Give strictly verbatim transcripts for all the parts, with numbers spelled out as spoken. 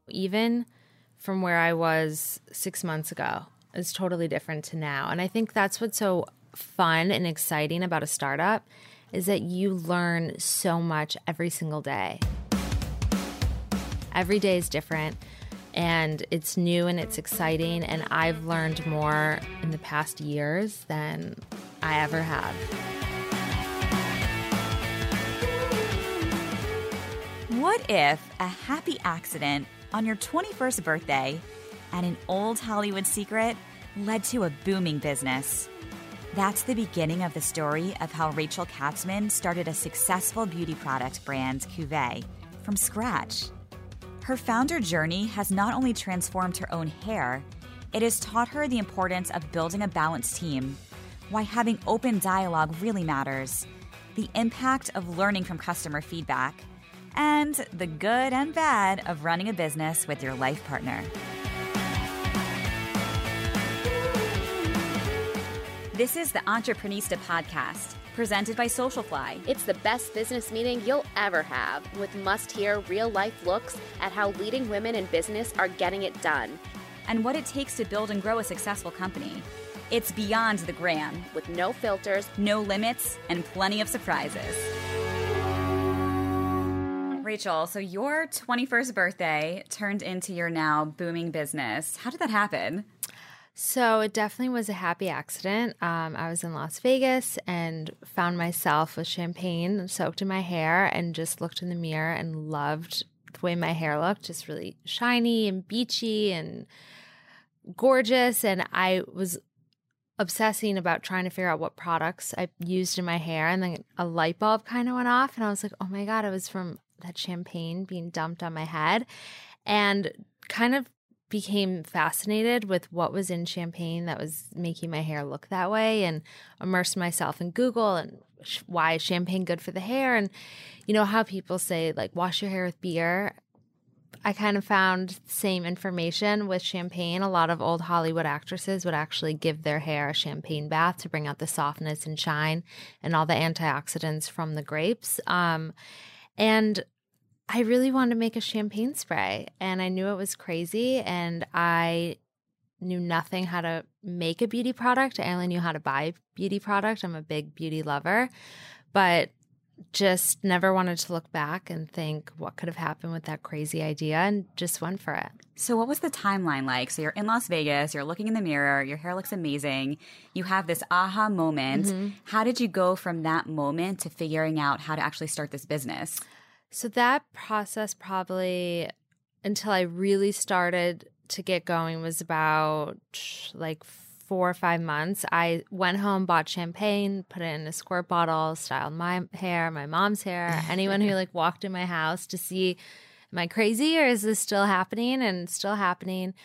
Even from where I was six months ago is totally different to now. And I think that's what's so fun and exciting about a startup is that you learn so much every single day. Every day is different, and it's new and it's exciting, and I've learned more in the past years than I ever have. What if a happy accident on your twenty-first birthday and an old Hollywood secret led to a booming business? That's the beginning of the story of how Rachel Katzman started a successful beauty product brand, Cuvée, from scratch. Her founder journey has not only transformed her own hair, it has taught her the importance of building a balanced team, why having open dialogue really matters, the impact of learning from customer feedback, and the good and bad of running a business with your life partner. This is the Entreprenista podcast, presented by Socialfly. It's the best business meeting you'll ever have, with must-hear real-life looks at how leading women in business are getting it done. And what it takes to build and grow a successful company. It's beyond the gram, with no filters, no limits, and plenty of surprises. Rachel, so your twenty-first birthday turned into your now booming business. How did that happen? So it definitely was a happy accident. Um, I was in Las Vegas and found myself with champagne soaked in my hair and just looked in the mirror and loved the way my hair looked, just really shiny and beachy and gorgeous. And I was obsessing about trying to figure out what products I used in my hair. And then a light bulb kind of went off and I was like, oh my God, it was from that champagne being dumped on my head. And kind of became fascinated with what was in champagne that was making my hair look that way, and immersed myself in Google and sh- why is champagne good for the hair, and you know how people say like wash your hair with beer. I kind of found the same information with champagne. A lot of old Hollywood actresses would actually give their hair a champagne bath to bring out the softness and shine and all the antioxidants from the grapes. Um, and I really wanted to make a champagne spray, and I knew it was crazy, and I knew nothing how to make a beauty product. I only knew how to buy a beauty product. I'm a big beauty lover, but just never wanted to look back and think what could have happened with that crazy idea, and just went for it. So what was the timeline like? So you're in Las Vegas, you're looking in the mirror, your hair looks amazing, you have this aha moment. Mm-hmm. How did you go from that moment to figuring out how to actually start this business? So that process probably until I really started to get going was about like four or five months. I went home, bought champagne, put it in a squirt bottle, styled my hair, my mom's hair, anyone who like walked in my house to see, am I crazy or is this still happening? And still happening.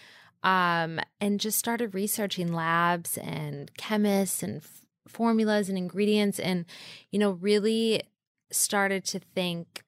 Um, and just started researching labs and chemists and f- formulas and ingredients, and, you know, really started to think,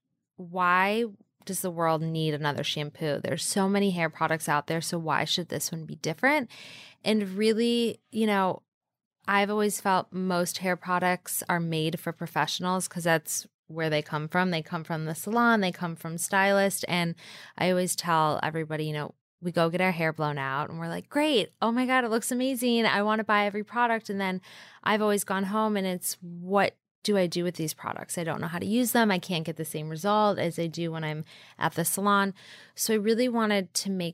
why does the world need another shampoo? There's so many hair products out there, so why should this one be different? And really, you know, I've always felt most hair products are made for professionals because that's where they come from. They come from the salon, they come from stylists, and I always tell everybody, you know, we go get our hair blown out and we're like, great, oh my God, it looks amazing. I want to buy every product. And then I've always gone home and it's, what do I do with these products? I don't know how to use them. I can't get the same result as I do when I'm at the salon. So I really wanted to make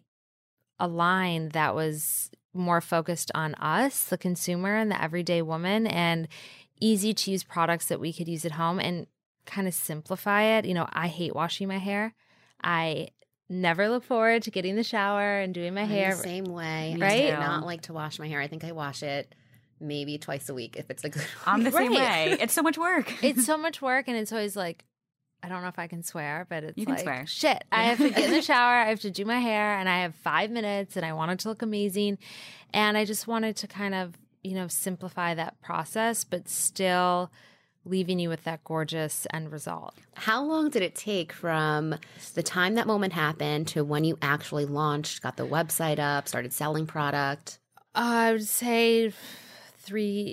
a line that was more focused on us, the consumer and the everyday woman, and easy to use products that we could use at home and kind of simplify it. You know, I hate washing my hair. I never look forward to getting in the shower and doing my I'm hair. the same way. Right? I do not like to wash my hair. I think I wash it maybe twice a week if it's a good I'm the same Right. way. It's so much work. It's so much work, and it's always like, I don't know if I can swear, but it's You can like, swear. shit, I have to get in the shower, I have to do my hair, and I have five minutes, and I want it to look amazing. And I just wanted to kind of, you know, simplify that process, but still leaving you with that gorgeous end result. How long did it take from the time that moment happened to when you actually launched, got the website up, started selling product? Uh, I would say three,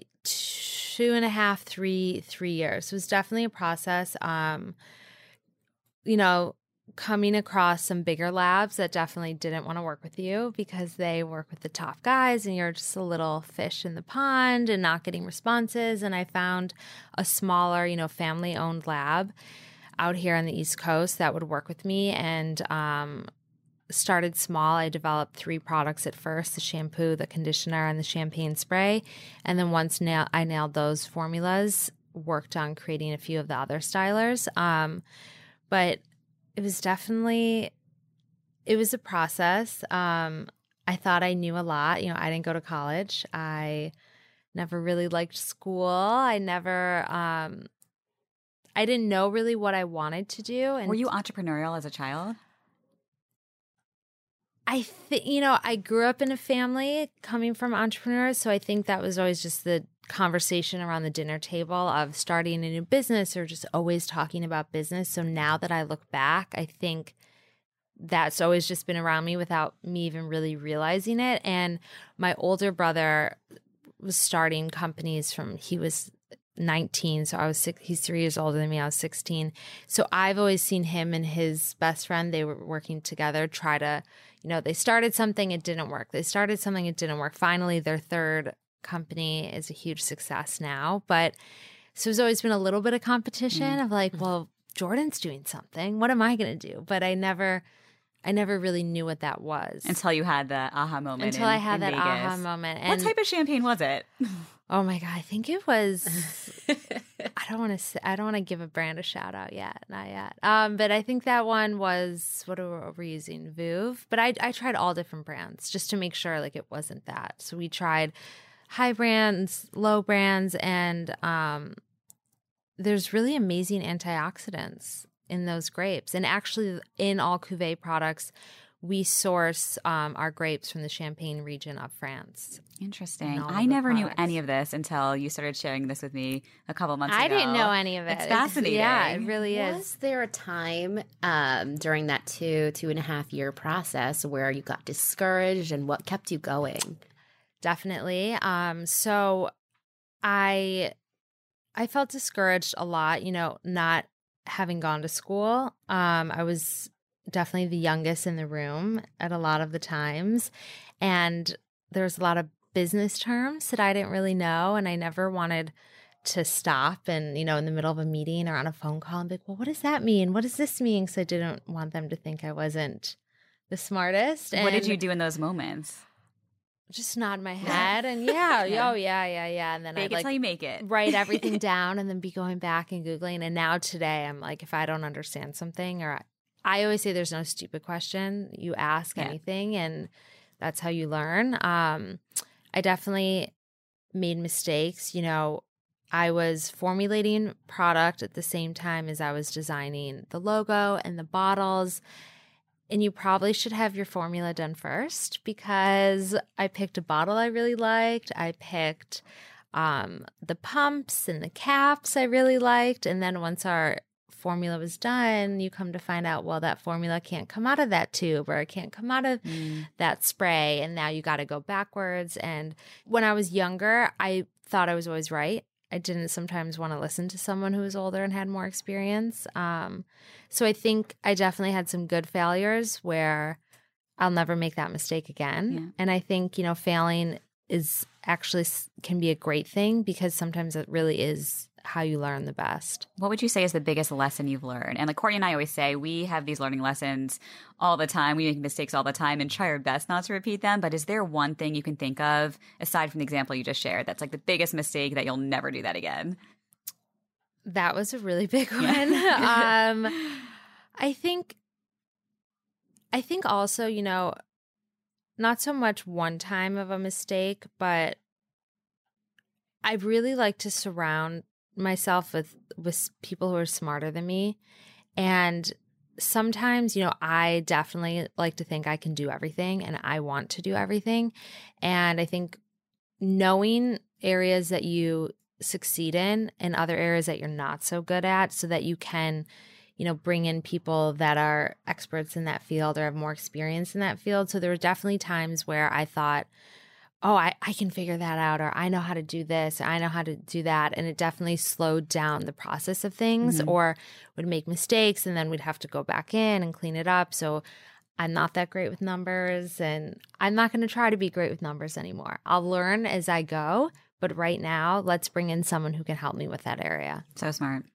two and a half, three, three years. It was definitely a process. Um, you know, coming across some bigger labs that definitely didn't want to work with you because they work with the top guys and you're just a little fish in the pond and not getting responses. And I found a smaller, you know, family-owned lab out here on the East Coast that would work with me, and um, started small. I developed three products at first: the shampoo, the conditioner, and the champagne spray. And then once na- I nailed those formulas, worked on creating a few of the other stylers. Um, but it was definitely, it was a process. Um, I thought I knew a lot. You know, I didn't go to college. I never really liked school. I never, um, I didn't know really what I wanted to do. And were you entrepreneurial as a child? I think, you know, I grew up in a family coming from entrepreneurs. So I think that was always just the conversation around the dinner table of starting a new business or just always talking about business. So now that I look back, I think that's always just been around me without me even really realizing it. And my older brother was starting companies from, he was nineteen. So I was six, he's three years older than me. I was sixteen. So I've always seen him and his best friend, they were working together, try to, you know, they started something, it didn't work. They started something, it didn't work. Finally, their third company is a huge success now. But so there's always been a little bit of competition mm. of like, well, Jordan's doing something. What am I going to do? But I never, I never really knew what that was. Until you had the aha moment. Until in, I had that Vegas. aha moment. And what type of champagne was it? Oh my God, I think it was, I don't want to say, I don't want to give a brand a shout out yet, not yet. Um, but I think that one was, what are we using, Veuve? But I, I tried all different brands just to make sure like it wasn't that. So we tried high brands, low brands, and um, there's really amazing antioxidants in those grapes. And actually in all Cuvée products, we source um, our grapes from the Champagne region of France. Interesting. I never products. knew any of this until you started sharing this with me a couple months I ago. I didn't know any of it. It's fascinating. It's, yeah, it really is. Was there a time um, during that two, two and a half year process where you got discouraged, and what kept you going? Definitely. Um, so I, I felt discouraged a lot, you know, not having gone to school. Um, I was definitely the youngest in the room at a lot of the times. And there's a lot of business terms that I didn't really know. And I never wanted to stop and, you know, in the middle of a meeting or on a phone call and be like, well, what does that mean? What does this mean? Because I didn't want them to think I wasn't the smartest. And what did you do in those moments? Just nod my head and yeah, yeah. oh yeah, yeah, yeah. And then I'd like till you make it. write everything down and then be going back and Googling. And now today I'm like, if I don't understand something, or I, I always say there's no stupid question. You ask yeah. anything and that's how you learn. Um, I definitely made mistakes. You know, I was formulating product at the same time as I was designing the logo and the bottles. And you probably should have your formula done first, because I picked a bottle I really liked. I picked um, the pumps and the caps I really liked. And then once our formula was done, you come to find out, well, that formula can't come out of that tube, or it can't come out of mm. that spray. And now you got to go backwards. And when I was younger, I thought I was always right. I didn't sometimes want to listen to someone who was older and had more experience. Um, so I think I definitely had some good failures where I'll never make that mistake again. Yeah. And I think, you know, failing is actually can be a great thing, because sometimes it really is how you learn the best. What would you say is the biggest lesson you've learned? And like Courtney and I always say, we have these learning lessons all the time. We make mistakes all the time and try our best not to repeat them. But is there one thing you can think of, aside from the example you just shared, that's like the biggest mistake that you'll never do that again? That was a really big one. Yeah. um, I think, I think also, you know, not so much one time of a mistake, but I really like to surround myself with with people who are smarter than me. And sometimes, you know, I definitely like to think I can do everything and I want to do everything. And I think knowing areas that you succeed in and other areas that you're not so good at, so that you can, you know, bring in people that are experts in that field or have more experience in that field. So there were definitely times where I thought, oh, I, I can figure that out, or I know how to do this, or I know how to do that. And it definitely slowed down the process of things, mm-hmm. or would make mistakes and then we'd have to go back in and clean it up. So I'm not that great with numbers, and I'm not going to try to be great with numbers anymore. I'll learn as I go, but right now, let's bring in someone who can help me with that area. So smart.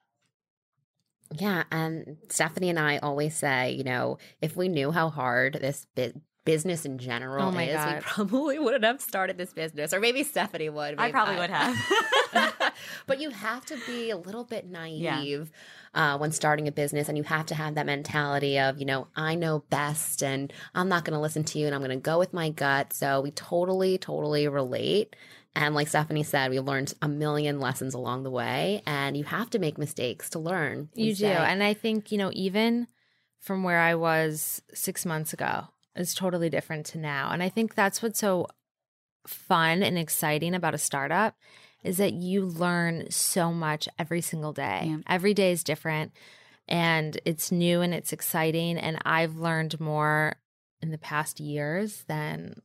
Yeah, and Stephanie and I always say, you know, if we knew how hard this bit business in general oh my is, God. we probably wouldn't have started this business. Or maybe Stephanie would. Maybe I probably I, would have. But you have to be a little bit naive yeah. uh, when starting a business, and you have to have that mentality of, you know, I know best and I'm not going to listen to you and I'm going to go with my gut. So we totally, totally relate. And like Stephanie said, we learned a million lessons along the way, and you have to make mistakes to learn. You do. And I think, you know, even from where I was six months ago, is totally different to now. And I think that's what's so fun and exciting about a startup is that you learn so much every single day. Yeah. Every day is different, and it's new and it's exciting. And I've learned more in the past years than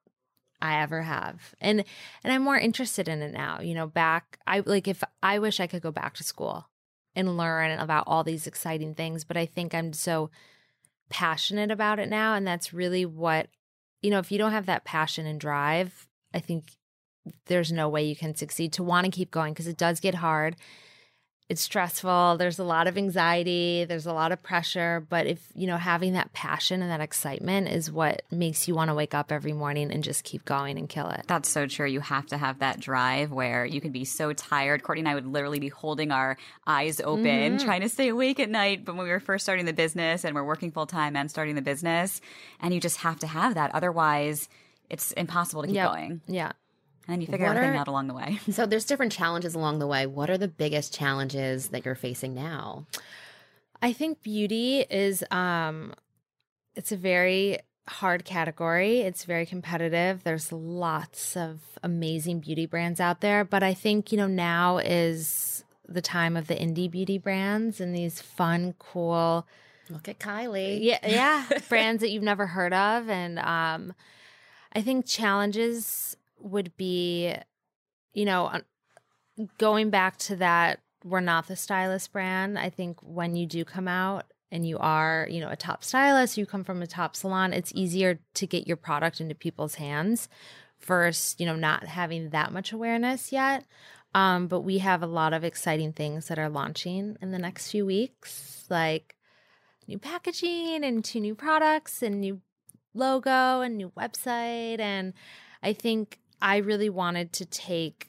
I ever have. And and I'm more interested in it now. You know, back I like if I wish I could go back to school and learn about all these exciting things, but I think I'm so passionate about it now, and that's really what, you know, if you don't have that passion and drive, I think there's no way you can succeed to want to keep going, because it does get hard. It's stressful. There's a lot of anxiety. There's a lot of pressure. But if, you know, having that passion and that excitement is what makes you want to wake up every morning and just keep going and kill it. That's so true. You have to have that drive where you can be so tired. Courtney and I would literally be holding our eyes open, mm-hmm. trying to stay awake at night. But when we were first starting the business and we're working full time and starting the business, and you just have to have that. Otherwise, it's impossible to keep yep. going. Yeah. And then you figure what everything are, out along the way. So there's different challenges along the way. What are the biggest challenges that you're facing now? I think beauty is, um, it's a very hard category. It's very competitive. There's lots of amazing beauty brands out there. But I think, you know, now is the time of the indie beauty brands and these fun, cool. Look at Kylie. Yeah, yeah. brands that you've never heard of. And um, I think challenges would be, you know, going back to that, we're not the stylist brand. I think when you do come out and you are, you know, a top stylist, you come from a top salon, it's easier to get your product into people's hands versus, you know, not having that much awareness yet. Um, but we have a lot of exciting things that are launching in the next few weeks, like new packaging and two new products and new logo and new website. And I think I really wanted to take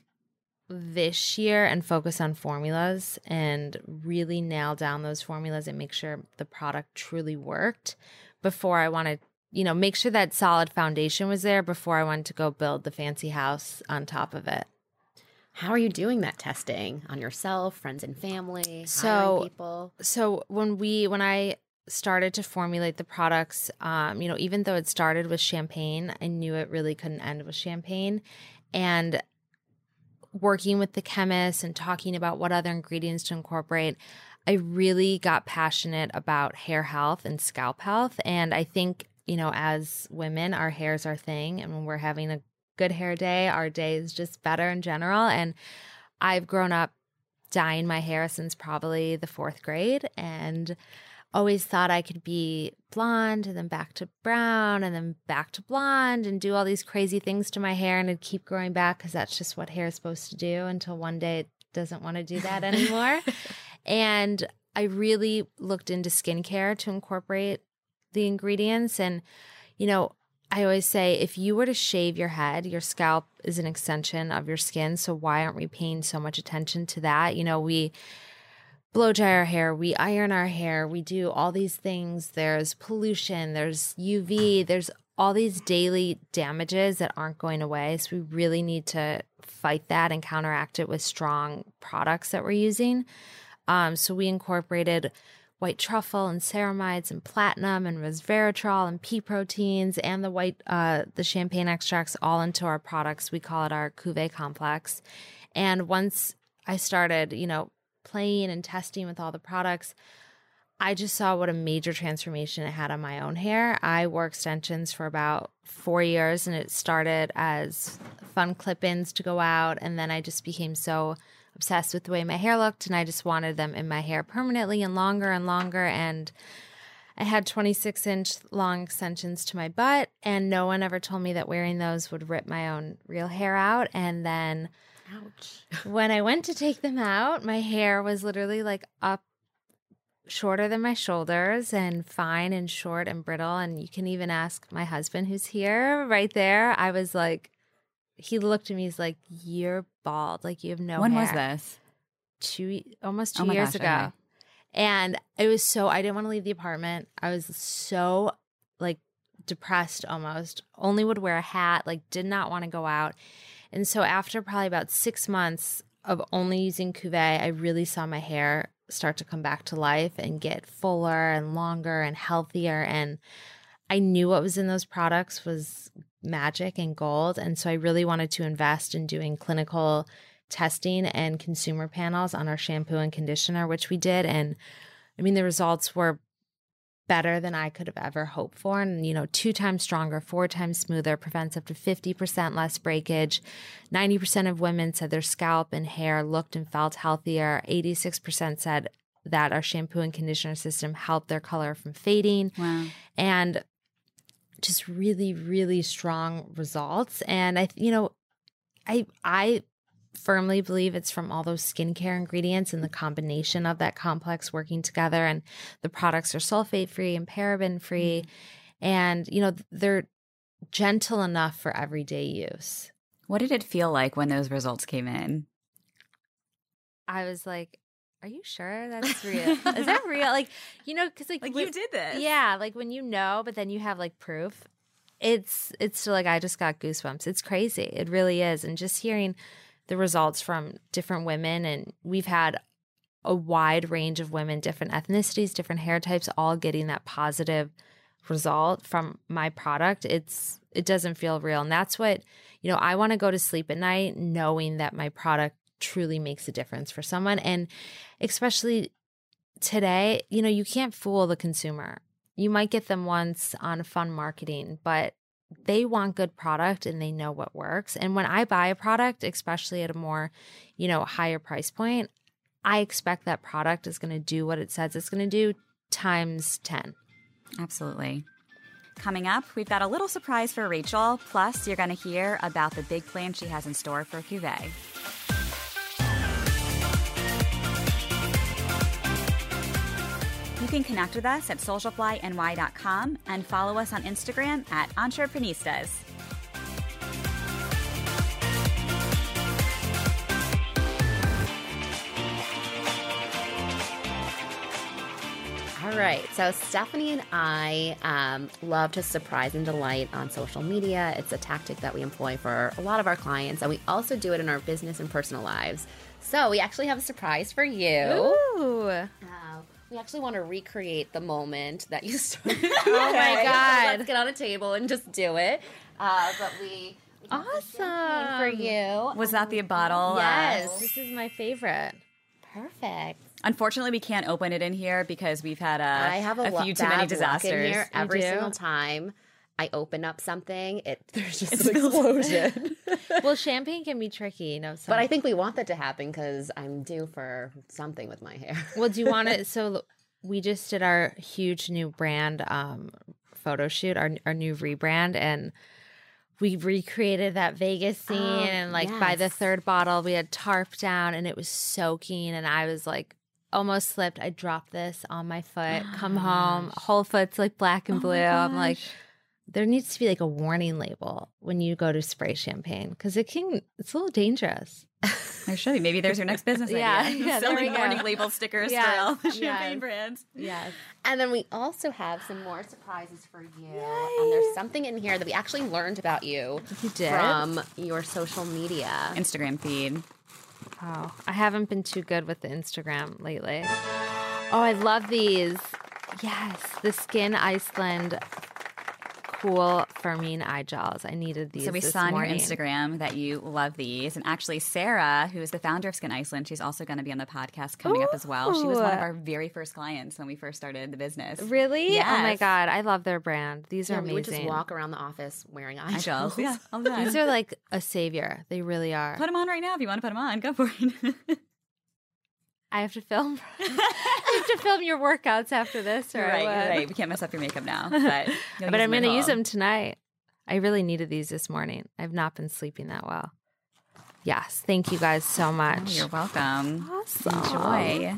this year and focus on formulas and really nail down those formulas and make sure the product truly worked before I wanted, you know, make sure that solid foundation was there before I wanted to go build the fancy house on top of it. How are you doing that testing on yourself, friends and family, so, hiring people? So when we, when I started to formulate the products, um, you know, even though it started with champagne, I knew it really couldn't end with champagne. And working with the chemists and talking about what other ingredients to incorporate, I really got passionate about hair health and scalp health. And I think, you know, as women, our hair is our thing. And when we're having a good hair day, our day is just better in general. And I've grown up dyeing my hair since probably the fourth grade, and always thought I could be blonde and then back to brown and then back to blonde and do all these crazy things to my hair, and it'd keep growing back because that's just what hair is supposed to do, until one day it doesn't want to do that anymore. And I really looked into skincare to incorporate the ingredients. And, you know, I always say, if you were to shave your head, your scalp is an extension of your skin. So why aren't we paying so much attention to that? You know, we blow dry our hair, we iron our hair, we do all these things. There's pollution, there's U V, there's all these daily damages that aren't going away. So we really need to fight that and counteract it with strong products that we're using. Um, so we incorporated white truffle and ceramides and platinum and resveratrol and pea proteins and the white, uh, the champagne extracts all into our products. We call it our Cuvée complex. And once I started, you know, playing and testing with all the products, I just saw what a major transformation it had on my own hair. I wore extensions for about four years, and it started as fun clip-ins to go out, and then I just became so obsessed with the way my hair looked, and I just wanted them in my hair permanently and longer and longer, and I had twenty-six inch long extensions to my butt, and no one ever told me that wearing those would rip my own real hair out. And then Ouch. when I went to take them out, my hair was literally like up shorter than my shoulders and fine and short and brittle. And you can even ask my husband, who's here right there. I was like, he looked at me, he's like, you're bald. Like, you have no when hair. was this? Two, almost two Oh my years gosh, ago. okay. And it was so, I didn't want to leave the apartment. I was so like depressed almost, only would wear a hat, like did not want to go out. And so after probably about six months of only using Cuvée, I really saw my hair start to come back to life and get fuller and longer and healthier. And I knew what was in those products was magic and gold. And so I really wanted to invest in doing clinical testing and consumer panels on our shampoo and conditioner, which we did. And I mean, the results were better than I could have ever hoped for. And, you know, two times stronger, four times smoother, prevents up to fifty percent less breakage. ninety percent of women said their scalp and hair looked and felt healthier. eighty-six percent said that our shampoo and conditioner system helped their color from fading. Wow. And just really, really strong results. And I, you know, I, I firmly believe it's from all those skincare ingredients and the combination of that complex working together. And the products are sulfate free and paraben free. Mm-hmm. And, you know, they're gentle enough for everyday use. What did it feel like when those results came in? I was like, are you sure that's real? Is that real? Like, you know, because like, Like when, you did this. Yeah. Like when you know, but then you have like proof. It's, it's still like, I just got goosebumps. It's crazy. It really is. And just hearing the results from different women, and we've had a wide range of women, different ethnicities, different hair types, all getting that positive result from my product. It's, it doesn't feel real. And that's what, you know, I want to go to sleep at night knowing that my product truly makes a difference for someone. And especially today, you know, you can't fool the consumer. You might get them once on fun marketing, but they want good product and they know what works. And when I buy a product, especially at a more, you know, higher price point, I expect that product is going to do what it says it's going to do times ten. Absolutely. Coming up, we've got a little surprise for Rachel. Plus, you're going to hear about the big plan she has in store for Cuvée. You can connect with us at social fly N Y dot com and follow us on Instagram at Entreprenistas. All right. So Stephanie and I um, love to surprise and delight on social media. It's a tactic that we employ for a lot of our clients, and we also do it in our business and personal lives. So we actually have a surprise for you. Ooh. Uh, we actually want to recreate the moment that you started. Oh my God. So let's get on a table and just do it. Uh, but we, we got the champagne for you. Was that the bottle? Yes. Uh, This is my favorite. Perfect. unfortunately, we can't open it in here because we've had a, I have a, a lo- few too bad many luck disasters. in here. You Every do? single time I open up something, it there's just It an spills. explosion. Well, champagne can be tricky, you know. But I think we want that to happen because I'm due for something with my hair. Well, do you want to? So we just did our huge new brand um, photo shoot, our our new rebrand, and we recreated that Vegas scene. Oh, and like by the yes. third bottle, we had tarp down, and it was soaking, and I was like almost slipped. I dropped this on my foot. Come home, whole foot's like black and Oh blue. my I'm like, gosh. there needs to be like a warning label when you go to spray champagne because it can. It's a little dangerous. There should be. Maybe there's your next business Yeah, idea. yeah, there Selling we go. warning label stickers Yes, for all the champagne yes. brands. Yes. And then we also have some more surprises for you. And there's something in here that we actually learned about you You did? from your social media. Instagram feed. Oh, I haven't been too good with the Instagram lately. Oh, I love these. Yes, the Skin Iceland cool firming eye gels. I needed these. So we this saw on morning. your Instagram that you love these. And actually, Sarah, who is the founder of Skin Iceland, she's also going to be on the podcast coming Ooh. up as well. She was one of our very first clients when we first started the business. Really? Yes. Oh my God. I love their brand. These Yeah, are we amazing. would just walk around the office wearing eye Eye gels. gels. Yeah, all the time. These are like a savior. They really are. Put them on right now if you want to put them on. Go for it. I have to film. I have to film your workouts after this, or right, I would. right. We can't mess up your makeup now. But, But I'm going to use them tonight. I really needed these this morning. I've not been sleeping that well. Yes. Thank you guys so much. Oh, you're welcome. Awesome. Enjoy.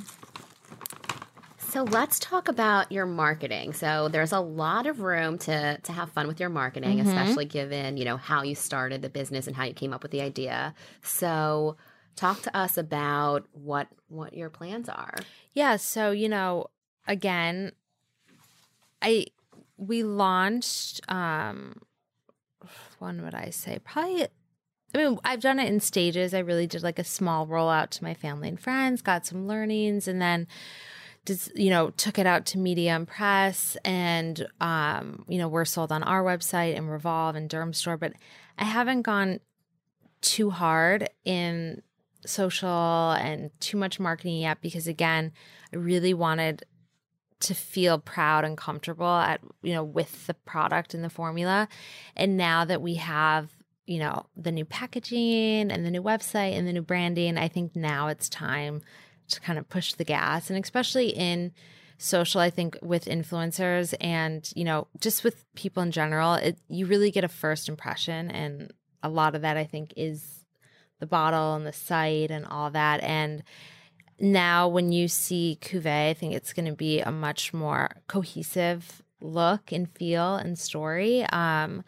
So let's talk about your marketing. So there's a lot of room to to have fun with your marketing, Mm-hmm. especially given, you know, how you started the business and how you came up with the idea. So talk to us about what what your plans are. Yeah. So, you know, again, I we launched um when would I say? Probably I mean, I've done it in stages. I really did like a small rollout to my family and friends, got some learnings, and then just, you know, took it out to Medium Press, and um, you know, we're sold on our website and Revolve and Derm Store, but I haven't gone too hard in social and too much marketing yet, because again, I really wanted to feel proud and comfortable at, you know, with the product and the formula. And now that we have, you know, the new packaging and the new website and the new branding, I think now it's time to kind of push the gas. And especially in social, I think with influencers and, you know, just with people in general, it, you really get a first impression. And a lot of that, I think, is the bottle and the site and all that. And now when you see Cuvée, I think it's going to be a much more cohesive look and feel and story. Um,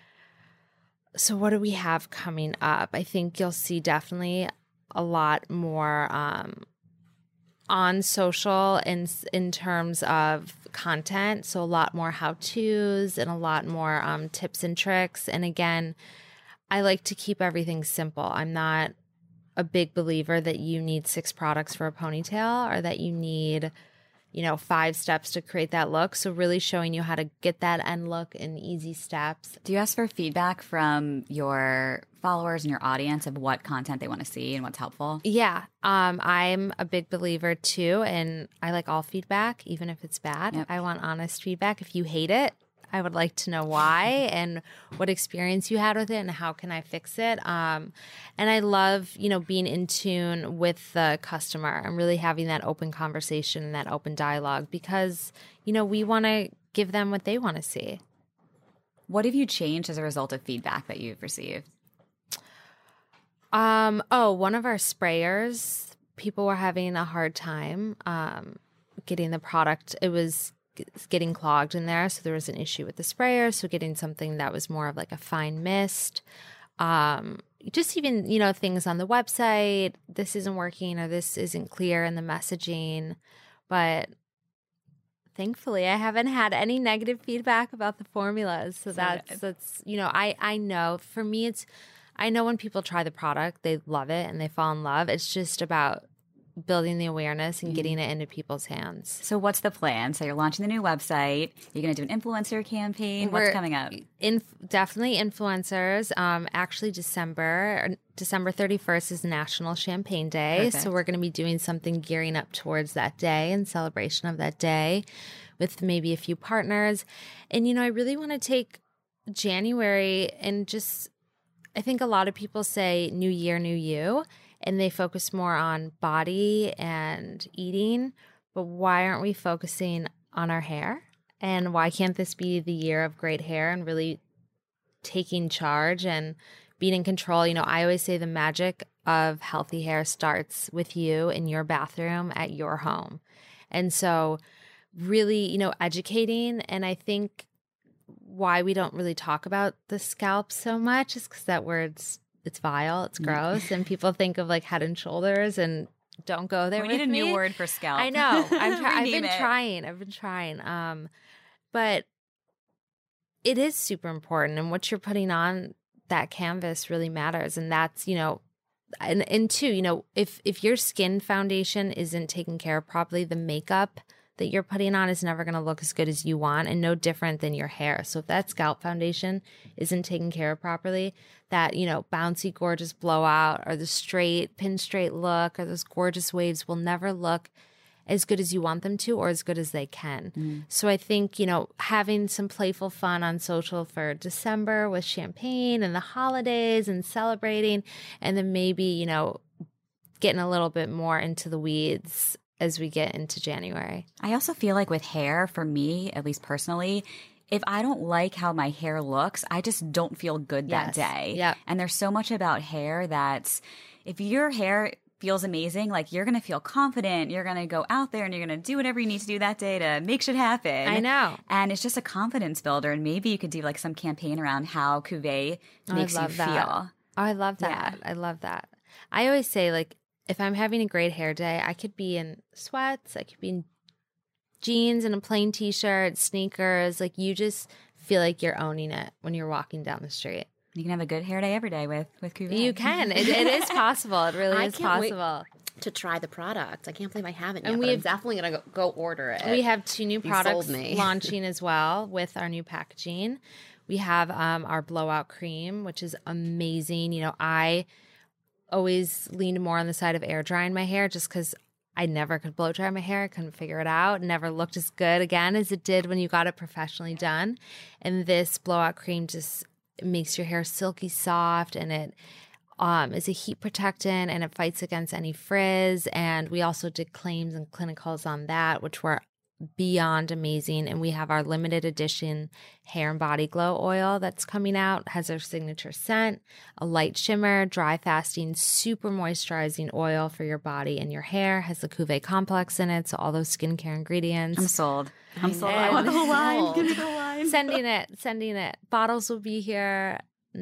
so what do we have coming up? I think you'll see definitely a lot more um, on social in, in terms of content. So a lot more how-tos and a lot more um, tips and tricks. And again, I like to keep everything simple. I'm not a big believer that you need six products for a ponytail, or that you need, you know, five steps to create that look. So really showing you how to get that end look in easy steps. Do you ask for feedback from your followers and your audience of what content they want to see and what's helpful? Yeah. Um, I'm a big believer too, and I like all feedback, even if it's bad. Yep. I want honest feedback. If you hate it, I would like to know why and what experience you had with it and how can I fix it. Um, and I love, you know, being in tune with the customer and really having that open conversation and that open dialogue, because, you know, we want to give them what they want to see. What have you changed as a result of feedback that you've received? Um, oh, one of our sprayers, people were having a hard time um, getting the product. It was getting clogged in there, so there was an issue with the sprayer. So getting something that was more of like a fine mist. Um, just even, you know, things on the website, this isn't working or this isn't clear in the messaging. But thankfully, I haven't had any negative feedback about the formulas. So, so that's, good. that's, you know, I, I know for me, it's, I know when people try the product, they love it and they fall in love. It's just about building the awareness and mm-hmm. getting it into people's hands. So what's the plan? So you're launching the new website. You're going to do an influencer campaign. We're, what's coming up? In, definitely influencers. Um, actually, December December thirty-first is National Champagne Day. Perfect. So we're going to be doing something gearing up towards that day in celebration of that day with maybe a few partners. And, you know, I really want to take January and just, I think a lot of people say new year, new you. And they focus more on body and eating, but why aren't we focusing on our hair? And why can't this be the year of great hair and really taking charge and being in control? You know, I always say the magic of healthy hair starts with you in your bathroom at your home. And so really, you know, educating. And I think why we don't really talk about the scalp so much is because that word's it's vile, it's gross, and people think of like Head and Shoulders and don't go there. We with need a me. new word for scalp. I know. I'm try- I've been it. trying. I've been trying. Um, but it is super important, and what you're putting on that canvas really matters. And that's, you know, and and two, you know, if if your skin foundation isn't taken care of properly, the makeup that you're putting on is never going to look as good as you want and no different than your hair. So if that scalp foundation isn't taken care of properly, that, you know, bouncy, gorgeous blowout or the straight, pin straight look or those gorgeous waves will never look as good as you want them to or as good as they can. Mm. So I think, you know, having some playful fun on social for December with champagne and the holidays and celebrating, and then maybe, you know, getting a little bit more into the weeds as we get into January. I also feel like with hair, for me, at least personally, if I don't like how my hair looks, I just don't feel good yes. that day. Yep. And there's so much about hair that's, if your hair feels amazing, like you're going to feel confident, you're going to go out there and you're going to do whatever you need to do that day to make shit happen. I know. And it's just a confidence builder. And maybe you could do like some campaign around how Cuvée makes oh, you that. feel. Oh, I love that. Yeah. I love that. I always say, like, if I'm having a great hair day, I could be in sweats, I could be in jeans and a plain t-shirt, sneakers. Like, you just feel like you're owning it when you're walking down the street. You can have a good hair day every day with, with Cuvée. You can. It, it is possible. It really I is can't possible. Wait to try the product. I can't believe I haven't And yet, we but have, I'm definitely going to go, go order it. We have two new You products sold me. launching as well with our new packaging. We have um, our blowout cream, which is amazing. You know, I always leaned more on the side of air drying my hair just because I never could blow dry my hair. I couldn't figure it out. It never looked as good again as it did when you got it professionally done. And this blowout cream just makes your hair silky soft, and it um, is a heat protectant, and it fights against any frizz. And we also did claims and clinicals on that, which were beyond amazing. And we have our limited edition hair and body glow oil that's coming out, has our signature scent, a light shimmer, dry fasting, super moisturizing oil for your body and your hair, has the Cuvée complex in it, so all those skincare ingredients. I'm sold. I'm I sold. know. I want the whole line. Sold. Give me the whole line. Sending it, sending it. Bottles will be here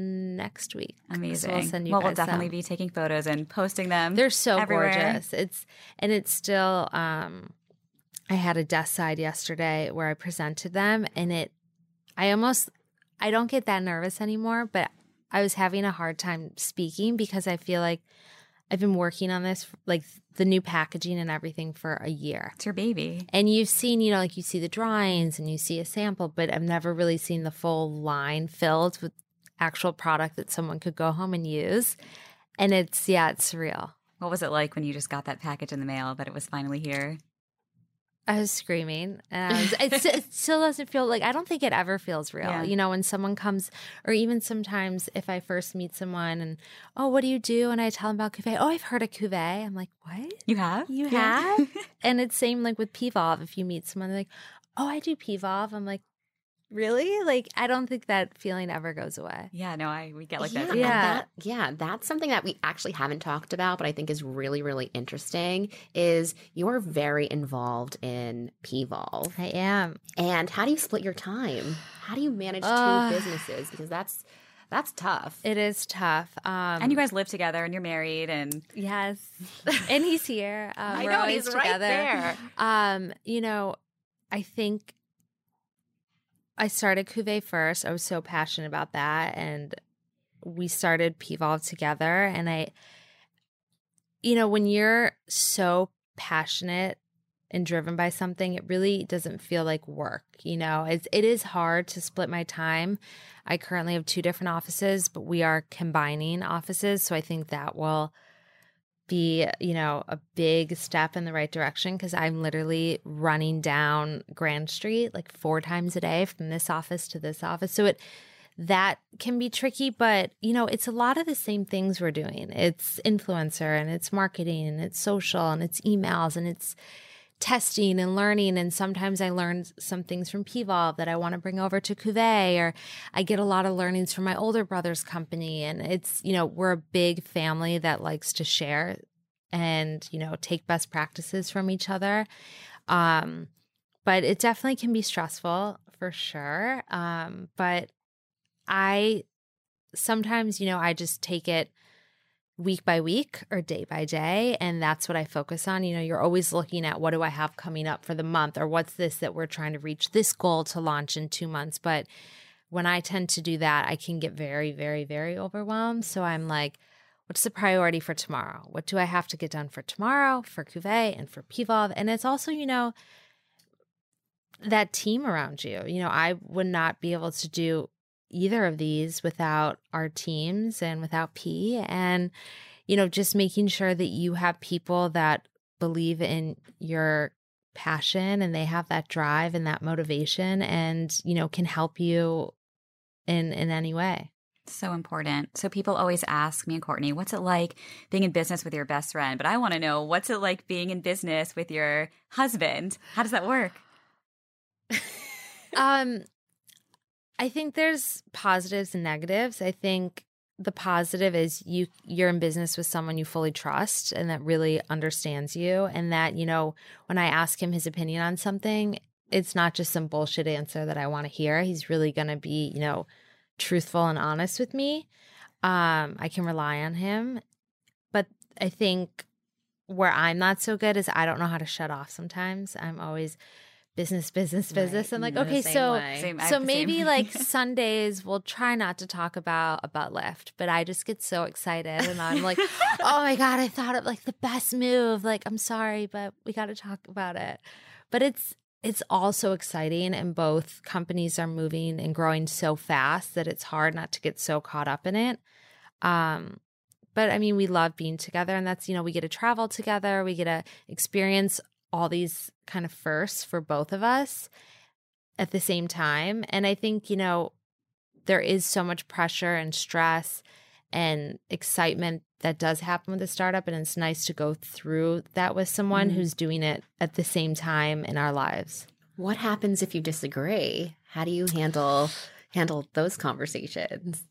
next week. Amazing. So we'll send you well, we'll guys definitely some. be taking photos and posting them. They're so everywhere. gorgeous. It's and it's still um I had a desk side yesterday where I presented them, and it I almost I don't get that nervous anymore, but I was having a hard time speaking because I feel like I've been working on this, like the new packaging and everything, for a year. It's your baby. And you've seen, you know, like you see the drawings and you see a sample, but I've never really seen the full line filled with actual product that someone could go home and use. And it's, yeah, it's surreal. What was it like when you just got that package in the mail, but it was finally here? I was screaming. And I was, it, it still doesn't feel like, I don't think it ever feels real. Yeah. You know, when someone comes, or even sometimes if I first meet someone and, oh, what do you do? And I tell them about Cuvée. Oh, I've heard of Cuvée. I'm like, what? You have? You Yeah. have? And it's same like with P-Volve. If you meet someone, they're like, oh, I do P-Volve. I'm like, really? Like, I don't think that feeling ever goes away. Yeah, no, I we get like yeah, that. Yeah. that. Yeah, that's something that we actually haven't talked about, but I think is really, really interesting, is you're very involved in P-Volve. I am. And how do you split your time? How do you manage Uh, two businesses? Because that's that's tough. It is tough. Um, And you guys live together and you're married and yes. And he's here. Um, I we're know, always he's right together. there. Um, you know, I think I started Cuvée first. I was so passionate about that, and we started P-Volve together. And I, you know, when you're so passionate and driven by something, it really doesn't feel like work. You know, it's, it is hard to split my time. I currently have two different offices, but we are combining offices. So I think that will be, you know, a big step in the right direction, because I'm literally running down Grand Street like four times a day from this office to this office. So it that can be tricky, but you know, it's a lot of the same things we're doing. It's influencer and it's marketing and it's social and it's emails and it's testing and learning. And sometimes I learn some things from P-Volve that I want to bring over to Cuvée, or I get a lot of learnings from my older brother's company. And it's, you know, we're a big family that likes to share and, you know, take best practices from each other. Um, but it definitely can be stressful for sure. Um, but I sometimes, you know, I just take it week by week or day by day. And that's what I focus on. You know, you're always looking at what do I have coming up for the month, or what's this that we're trying to reach this goal to launch in two months. But when I tend to do that, I can get very, very, very overwhelmed. So I'm like, what's the priority for tomorrow? What do I have to get done for tomorrow, for Cuvée and for P-Volve? And it's also, you know, that team around you. You know, I would not be able to do either of these without our teams and without P. And, you know, just making sure that you have people that believe in your passion and they have that drive and that motivation and, you know, can help you in in any way. So important. So people always ask me and Courtney, what's it like being in business with your best friend? But I want to know, what's it like being in business with your husband? How does that work? um, I think there's positives and negatives. I think the positive is you you're in business with someone you fully trust and that really understands you, and that, you know, when I ask him his opinion on something, it's not just some bullshit answer that I want to hear. He's really going to be, you know, truthful and honest with me. Um, I can rely on him. But I think where I'm not so good is I don't know how to shut off sometimes. I'm always business, business, business. Right. I'm like, The okay, same so way. Same, I so have the maybe same. like Sundays we'll try not to talk about a butt lift, but I just get so excited and I'm like, oh my God, I thought of like the best move. Like, I'm sorry, but we got to talk about it. But it's it's all so exciting, and both companies are moving and growing so fast that it's hard not to get so caught up in it. Um, but I mean, we love being together, and that's, you know, we get to travel together, we get to experience all these kind of firsts for both of us at the same time. And I think, you know, there is so much pressure and stress and excitement that does happen with a startup. And it's nice to go through that with someone Mm-hmm. who's doing it at the same time in our lives. What happens if you disagree? How do you handle handle those conversations?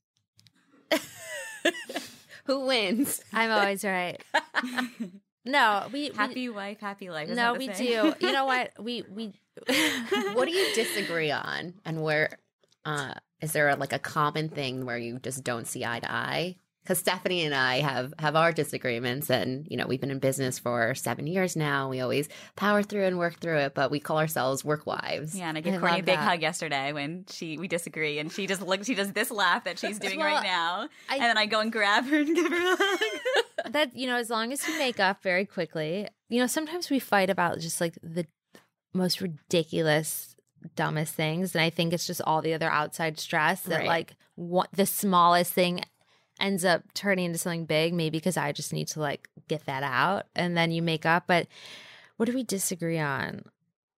Who wins? I'm always right. No, we, we Happy wife, happy life. Isn't no, that the we saying? do. You know what? We we What do you disagree on, and where uh, is there like a common thing where you just don't see eye to eye? Because Stephanie and I have have our disagreements, and you know, we've been in business for seven years now. We always power through and work through it, but we call ourselves work wives. Yeah, and I I gave Courtney a love big that. hug yesterday when she we disagree, and she just looks, she does this laugh that she's doing Well, right now, I- and then I go and grab her and give her a hug. that, you know, as long as you make up very quickly, you know, sometimes we fight about just like the most ridiculous, dumbest things. And I think it's just all the other outside stress that Right. like what the smallest thing ends up turning into something big, maybe because I just need to like get that out and then you make up. But what do we disagree on?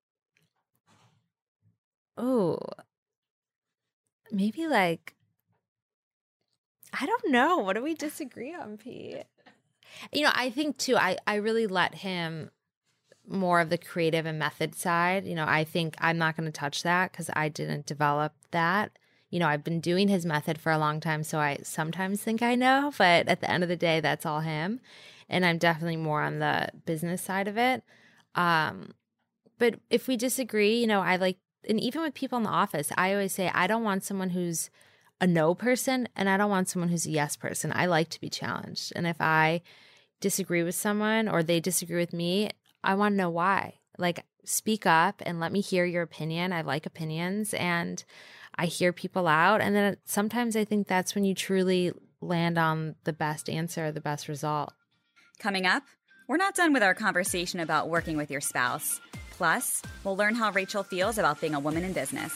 Oh, maybe like, I don't know. What do we disagree on, Pete? You know, I think too, I, I really let him more of the creative and method side. You know, I think I'm not going to touch that because I didn't develop that. You know, I've been doing his method for a long time, so I sometimes think I know, but at the end of the day, that's all him. And I'm definitely more on the business side of it. Um, but if we disagree, you know, I like, and even with people in the office, I always say, I don't want someone who's a no person and I don't want someone who's a yes person. I like to be challenged. And if I disagree with someone or they disagree with me, I want to know why. Like, speak up and let me hear your opinion. I like opinions and I hear people out. And then sometimes I think that's when you truly land on the best answer, the best result. Coming up, we're not done with our conversation about working with your spouse. Plus, we'll learn how Rachel feels about being a woman in business.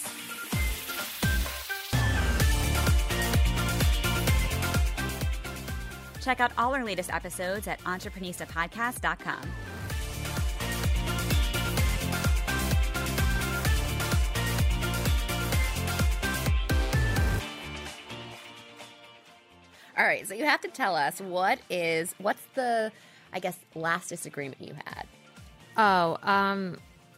Check out all our latest episodes at entreprenista podcast dot com. All right, so you have to tell us what is what's the, I guess, last disagreement you had. Oh, um,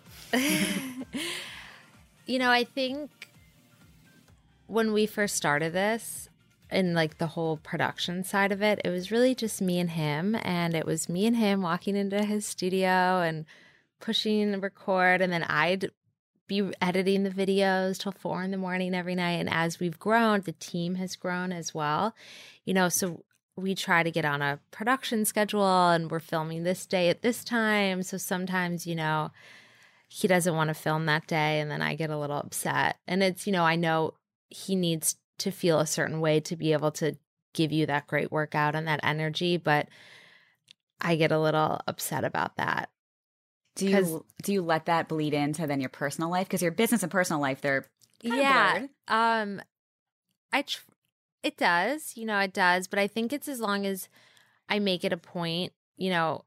you know, I think when we first started this and like the whole production side of it, it was really just me and him. And it was me and him walking into his studio and pushing record. And then I'd be editing the videos till four in the morning every night. And as we've grown, the team has grown as well. You know, so we try to get on a production schedule and we're filming this day at this time. So sometimes, you know, he doesn't want to film that day and then I get a little upset. And it's, you know, I know he needs to feel a certain way to be able to give you that great workout and that energy, but I get a little upset about that. Do you do you let that bleed into then your personal life? Because your business and personal life, they're kind yeah, of blurred. um, I tr- it does, you know, it does. But I think it's as long as I make it a point, you know,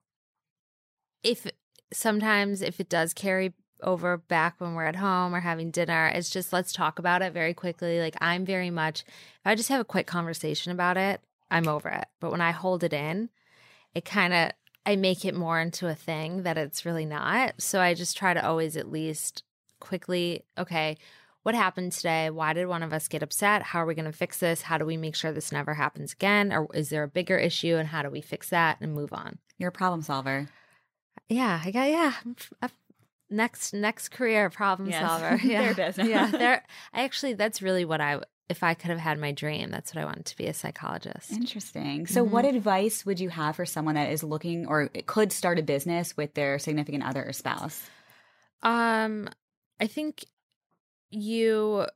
if sometimes if it does carry over back when we're at home or having dinner, it's just let's talk about it very quickly. Like I'm very much, if I just have a quick conversation about it, I'm over it. But when I hold it in, it kind of, I make it more into a thing that it's really not. So I just try to always at least quickly, okay, what happened today? Why did one of us get upset? How are we going to fix this? How do we make sure this never happens again? Or is there a bigger issue and how do we fix that and move on? You're a problem solver. Yeah, I got, yeah. A next, next career problem Yes. solver. Yeah. Therapist. Yeah. There, I actually, that's really what I, if I could have had my dream, that's what I wanted to be, a psychologist. Interesting. So Mm-hmm. what advice would you have for someone that is looking or could start a business with their significant other or spouse? Um, I think you,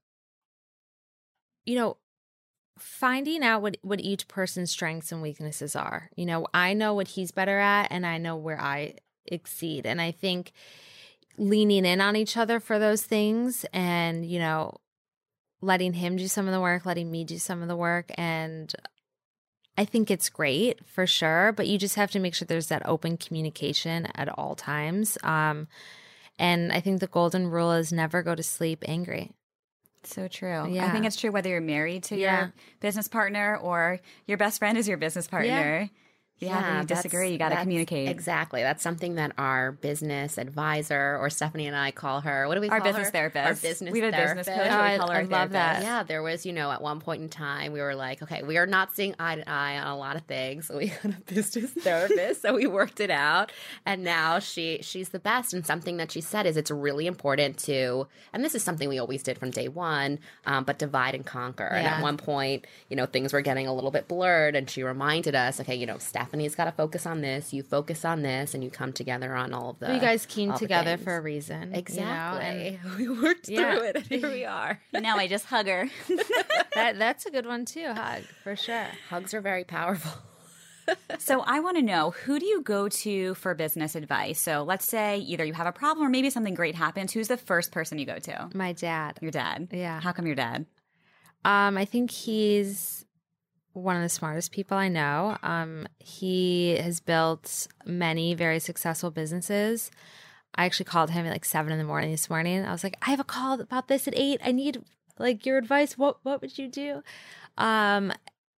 you know, finding out what, what each person's strengths and weaknesses are. You know, I know what he's better at and I know where I exceed. And I think leaning in on each other for those things and, you know, letting him do some of the work, letting me do some of the work. And I think it's great for sure, but you just have to make sure there's that open communication at all times. Um, and I think the golden rule is never go to sleep angry. So true. Yeah. I think it's true whether you're married to Yeah. your business partner or your best friend is your business partner. Yeah, when you that's- disagree, you got to that's- communicate. Exactly. That's something that our business advisor, or Stephanie and I call her. What do we call Our business her? therapist. Our business We have a therapist. business coach. Oh, we I- call her I our love that. therapist. Yeah, there was, you know, at one point in time, we were like, okay, we are not seeing eye to eye on a lot of things. So we got a business therapist. So we worked it out. And now she she's the best. And something that she said is it's really important to, and this is something we always did from day one, um, but divide and conquer. And Yeah. at one point, you know, things were getting a little bit blurred. And she reminded us, okay, you know, Stephanie's got to focus on this. You focus on this, and you come together on all of the. You guys came all the together things. for a reason. Exactly. You know? We worked Yeah. through it, and here we are. Now I just hug her. And that, that's a good one too, hug, for sure. Hugs are very powerful. So I want to know, who do you go to for business advice? So let's say either you have a problem or maybe something great happens. Who's the first person you go to? My dad. Your dad. Yeah. How come your dad? Um, I think he's one of the smartest people I know. Um, he has built many very successful businesses. I actually called him at like seven in the morning this morning. I was like, I have a call about this at eight. I need like your advice. What what would you do? Um,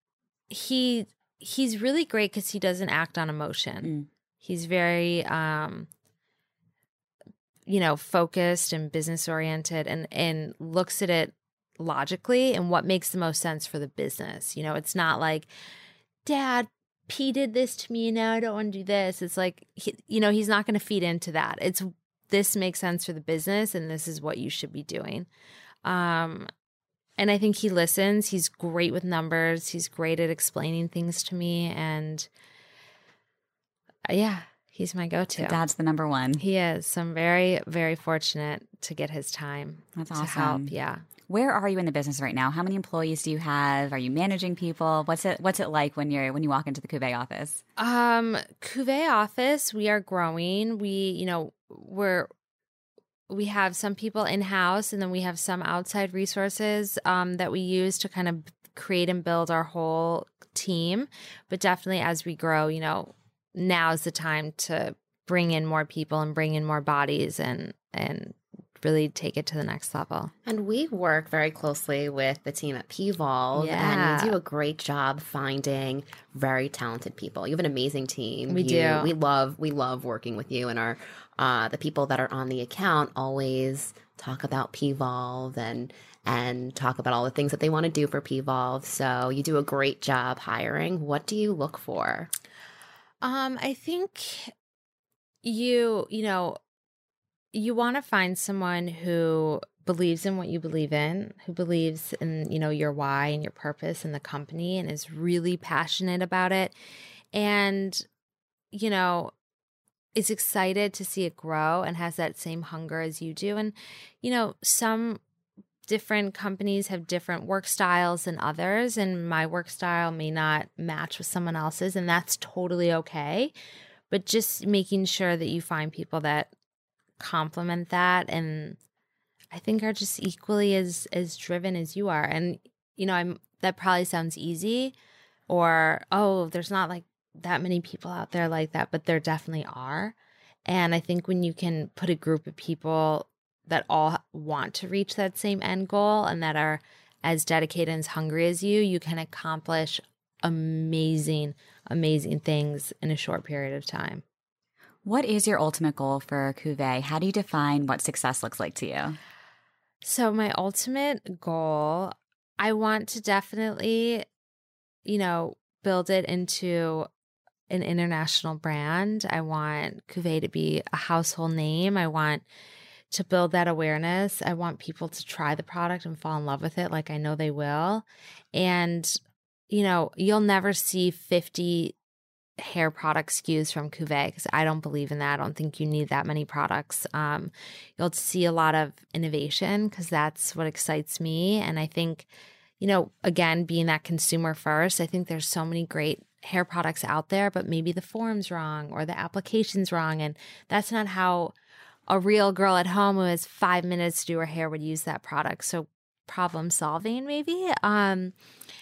he he's really great because he doesn't act on emotion. Mm. He's very um, you know, focused and business oriented, and and looks at it logically and what makes the most sense for the business. You know, it's not like, Dad, P did this to me and now I don't want to do this. It's like, he, you know, he's not going to feed into that. It's, this makes sense for the business and this is what you should be doing. Um, and I think he listens. He's great with numbers. He's great at explaining things to me. And uh, yeah, he's my go-to. Dad's the number one. He is. So I'm very, very fortunate to get his time. That's to awesome. help. Yeah. Where are you in the business right now? How many employees do you have? Are you managing people? What's it What's it like when you're when you walk into the Cuvée office? Um, Cuvée office, we are growing. We, you know, we're we have some people in house, and then we have some outside resources um, that we use to kind of create and build our whole team. But definitely, as we grow, you know, now's the time to bring in more people and bring in more bodies and and. really take it to the next level. And we work very closely with the team at Pvolve, Yeah. and you do a great job finding very talented people. You have an amazing team. We You- do. We love we love working with you, and our uh, the people that are on the account always talk about Pvolve and and talk about all the things that they want to do for Pvolve. So you do a great job hiring. What do you look for? Um, I think you, you know, you want to find someone who believes in what you believe in, who believes in, you know, your why and your purpose in the company and is really passionate about it. And, you know, is excited to see it grow and has that same hunger as you do. And, you know, some different companies have different work styles than others, and my work style may not match with someone else's, and that's totally okay. But just making sure that you find people that complement that and I think are just equally as as driven as you are. And you know, I'm that probably sounds easy or oh, there's not like that many people out there like that, but there definitely are. And I think when you can put a group of people that all want to reach that same end goal and that are as dedicated and as hungry as you, you can accomplish amazing, amazing things in a short period of time. What is your ultimate goal for Cuvée? How do you define what success looks like to you? So my ultimate goal, I want to definitely, you know, build it into an international brand. I want Cuvée to be a household name. I want to build that awareness. I want people to try the product and fall in love with it like I know they will. And, you know, you'll never see fifty hair product S K Us from Cuvée because I don't believe in that. I don't think you need that many products. Um, you'll see a lot of innovation because that's what excites me. And I think, you know, again, being that consumer first, I think there's so many great hair products out there, but maybe the form's wrong or the application's wrong. And that's not how a real girl at home who has five minutes to do her hair would use that product. So problem solving maybe. Um,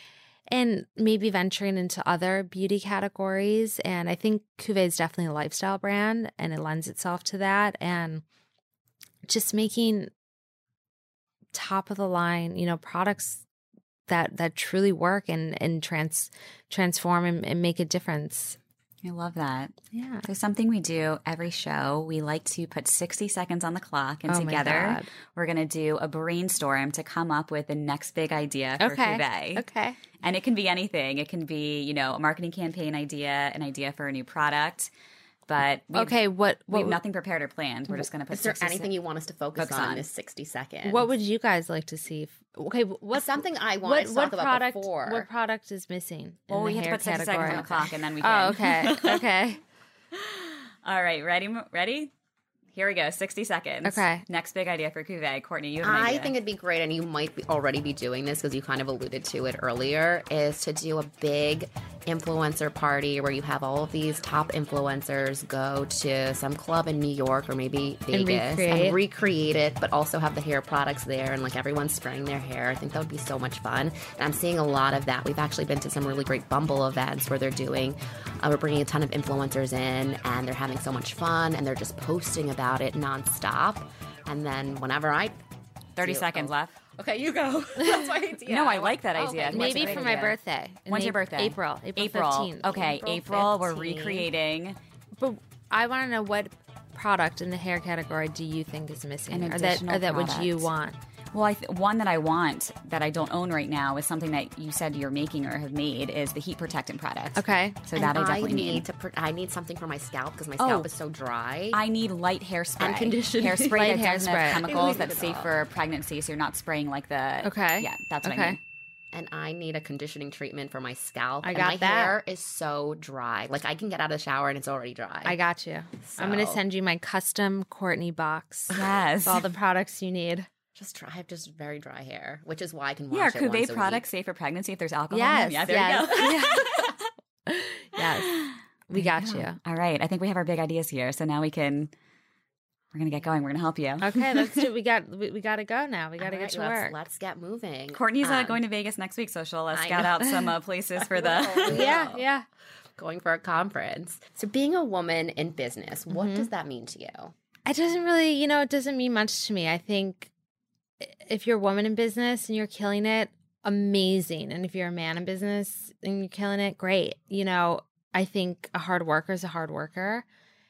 and maybe venturing into other beauty categories. And I think Cuvée is definitely a lifestyle brand and it lends itself to that. And just making top of the line, you know, products that that truly work and and trans transform and, and make a difference. I love that. Yeah. So something we do every show, we like to put sixty seconds on the clock and oh together we're going to do a brainstorm to come up with the next big idea for okay. Cuvée. Okay. And it can be anything. It can be, you know, a marketing campaign idea, an idea for a new product. But we okay, what, what we have nothing prepared or planned. We're just going to put Is there sixty anything you want us to focus, focus on, on in this sixty seconds? what would you guys like to see? Okay, what Something I what, wanted to what talk about product, before. What product is missing? Well, in we the have to hair put sixty category? seconds on the clock and then we can. Oh, okay. Okay. All right, ready? Ready? Here we go. sixty seconds. Okay. Next big idea for Cuvée. Courtney, you have an I idea. think it'd be great, and you might be already be doing this because you kind of alluded to it earlier, is to do a big influencer party where you have all of these top influencers go to some club in New York or maybe Vegas and recreate, and recreate it, but also have the hair products there and like everyone's spraying their hair. I think that would be so much fun. And I'm seeing a lot of that. We've actually been to some really great Bumble events where they're doing, uh, we're bringing a ton of influencers in and they're having so much fun and they're just posting about it nonstop. And then whenever I thirty do, seconds oh, left. Okay, you go. That's my idea. No, I like that idea. Okay. What's maybe a for great my idea? birthday. in When's your Ap- birthday? April. April April. fifteenth. Okay, April April. We're fifteenth. recreating. But I want to know what product in the hair category do you think is missing, An or that, additional or that would you product. want? Well, I th- one that I want that I don't own right now is something that you said you're making or have made is the heat protectant product. Okay. So And that I definitely need, need. to. Pr- I need something for my scalp because my Oh. scalp is so dry. I need light hairspray. And conditioner. Hairspray Light that doesn't hairspray. have chemicals I that's need it safe all. for pregnancy, so you're not spraying like the. Okay. Yeah, that's what I Okay. need. and I need a conditioning treatment for my scalp. I and got my that. hair is so dry. Like I can get out of the shower and it's already dry. I got you. I'm going to So- send you my custom Courtney box Yes. with all the products you need. just dry. I have just very dry hair, which is why I can wash Yeah, are it once Cuvée a products safe for pregnancy if there's alcohol Yes. in them? Yeah, there yes. you go. Yes. We got you. All right. I think we have our big ideas here. So now we can, we're going to get going. We're going to help you. Okay, let's do. We got. We, we got to go now. We got to All get right, to let's, work. Let's get moving. Courtney's uh, Um, going to Vegas next week, so she'll uh, I scout know. out some uh, places for the. will. Yeah, yeah. Going for a conference. So being a woman in business, what Mhm. does that mean to you? It doesn't really, you know, it doesn't mean much to me. I think if you're a woman in business and you're killing it, amazing. And if you're a man in business and you're killing it, great. You know, I think a hard worker is a hard worker.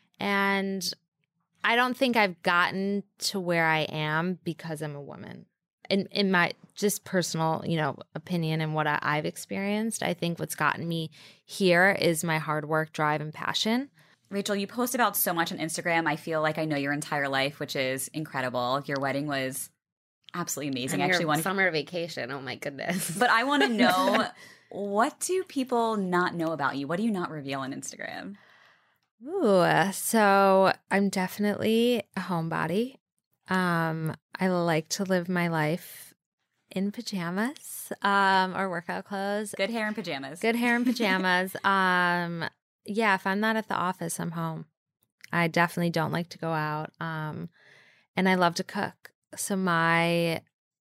And I don't think I've gotten to where I am because I'm a woman. In in my just personal, you know, opinion and what I, I've experienced, I think what's gotten me here is my hard work, drive, and passion. Rachel, you post about so much on Instagram. I feel like I know your entire life, which is incredible. Your wedding was absolutely amazing. And I actually your want to, summer vacation. Oh my goodness. but I want to know, what do people not know about you? What do you not reveal on Instagram? Ooh, so I'm definitely a homebody. Um, I like to live my life in pajamas, um, or workout clothes. Good hair and pajamas. Good hair and pajamas. um, yeah, if I'm not at the office, I'm home. I definitely don't like to go out. Um, and I love to cook. So my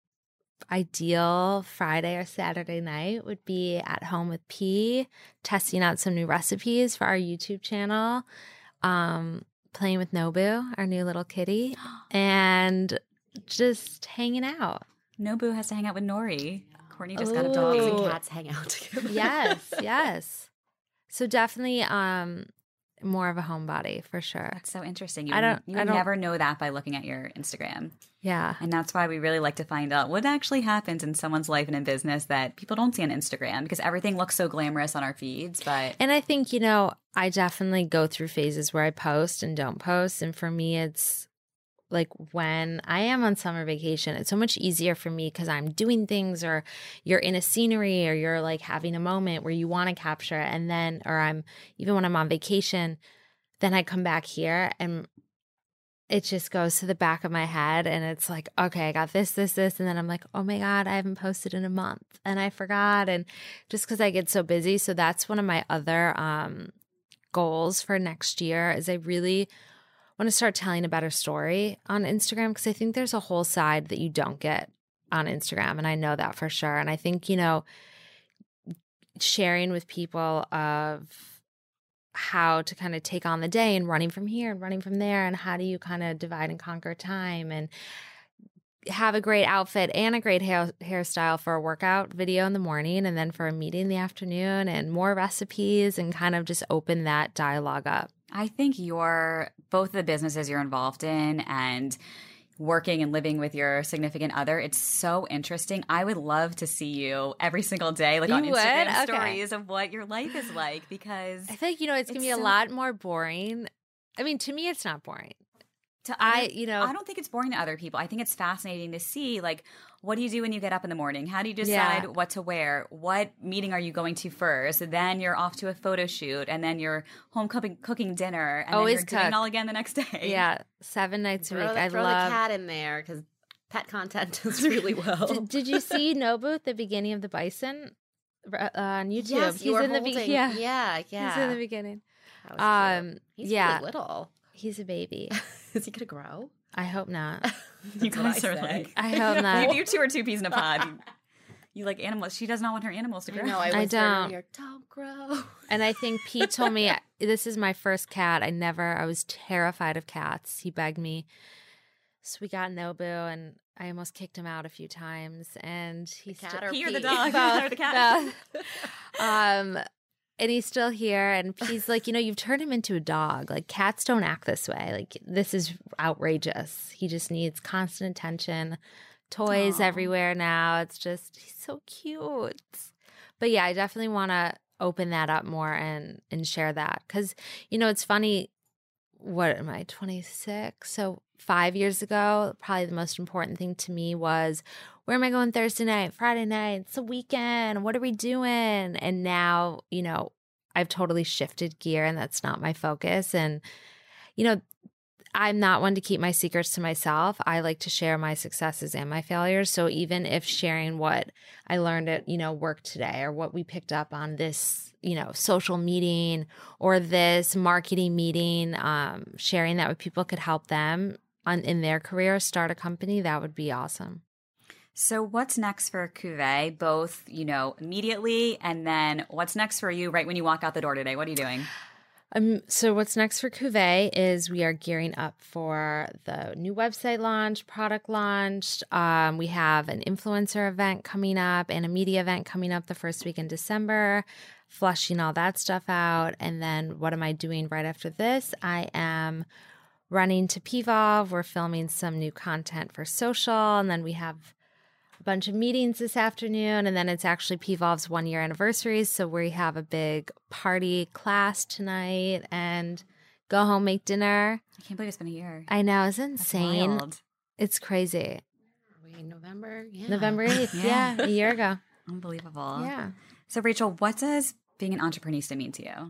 ideal Friday or Saturday night would be at home with P, testing out some new recipes for our YouTube channel, um, playing with Nobu, our new little kitty, and just hanging out. Nobu has to hang out with Nori. Courtney just Ooh. got a Dogs dog. and cats hang out together. Yes, yes. So definitely um, more of a homebody for sure. That's so interesting. You I don't- you I would don't- never know that by looking at your Instagram. Yeah. And that's why we really like to find out what actually happens in someone's life and in business that people don't see on Instagram, because everything looks so glamorous on our feeds. But And I think, you know, I definitely go through phases where I post and don't post. And for me, it's like when I am on summer vacation, it's so much easier for me because I'm doing things, or you're in a scenery, or you're like having a moment where you want to capture it. And then, or I'm even when I'm on vacation, then I come back here and it just goes to the back of my head and it's like, okay, I got this, this, this. And then I'm like, oh my God, I haven't posted in a month and I forgot. And just because I get so busy. So that's one of my other um, goals for next year is I really want to start telling a better story on Instagram, because I think there's a whole side that you don't get on Instagram. And I know that for sure. And I think, you know, sharing with people of how to kind of take on the day and running from here and running from there, and how do you kind of divide and conquer time and have a great outfit and a great hair hairstyle for a workout video in the morning, and then for a meeting in the afternoon, and more recipes, and kind of just open that dialogue up. I think your both the businesses you're involved in and working and living with your significant other, it's so interesting. I would love to see you every single day, like You on would? Instagram Okay. stories of what your life is like, because I feel like, you know, it's, It's going to be a so- lot more boring. I mean, to me, it's not boring. to I, other- you know, I don't think it's boring to other people. I think it's fascinating to see, like, what do you do when you get up in the morning? How do you decide Yeah. what to wear? What meeting are you going to first? Then you're off to a photo shoot, and then you're home cooking, cooking dinner, and Always then you're doing cook. it all again the next day. yeah, seven nights a Throw, week. the, I throw love. the cat in there because pet content does really well. Did, did you see Nobu at the beginning of the bison uh, on YouTube? Yes, He's you were in the holding. be- yeah, yeah, yeah. he's in the beginning. That was Um, cute. He's yeah. really little. He's a baby. Is he gonna grow? I hope not. You That's what guys I are say. like, I hope not. you, you two are two peas in a pod. You, you like animals. She does not want her animals to I grow. know. I, I whispered in her don't. ear, don't grow. And I think Pete told me this is my first cat. I never, I was terrified of cats. He begged me. So we got Nobu, and I almost kicked him out a few times. And he's cat still, or He or the Pete? dog? Both, Or the cat? both. Um, and he's still here. And he's like, you know, you've turned him into a dog. Like, cats don't act this way. Like, this is outrageous. He just needs constant attention, toys Aw. everywhere now. It's just, he's so cute. But yeah, I definitely want to open that up more and and share that, because, you know, it's funny. What am I, twenty-six? So five years ago, probably the most important thing to me was, where am I going Thursday night, Friday night? It's the weekend. What are we doing? And now, you know, I've totally shifted gear, and that's not my focus. And, you know, I'm not one to keep my secrets to myself. I like to share my successes and my failures. So even if sharing what I learned at, you know, work today, or what we picked up on this, you know, social meeting, or this marketing meeting, um, sharing that with people could help them on in their career, start a company, that would be awesome. So what's next for Cuvée, both, you know, immediately, and then what's next for you right when you walk out the door today? What are you doing? Um, so what's next for Cuvée is we are gearing up for the new website launch, product launch. Um, we have an influencer event coming up and a media event coming up the first week in December, flushing all that stuff out. And then what am I doing right after this? I am running to P Volve. We're filming some new content for social, and then we have a bunch of meetings this afternoon, and then it's actually P Volve's one year anniversary, so we have a big party class tonight, and go home, make dinner. I can't believe it's been a year. I know, it's That's insane. wild. It's crazy. Are we in November? Yeah. November eighth, Yeah. yeah, a year ago. Unbelievable. Yeah. So Rachel, what does being an entrepreneur mean to you?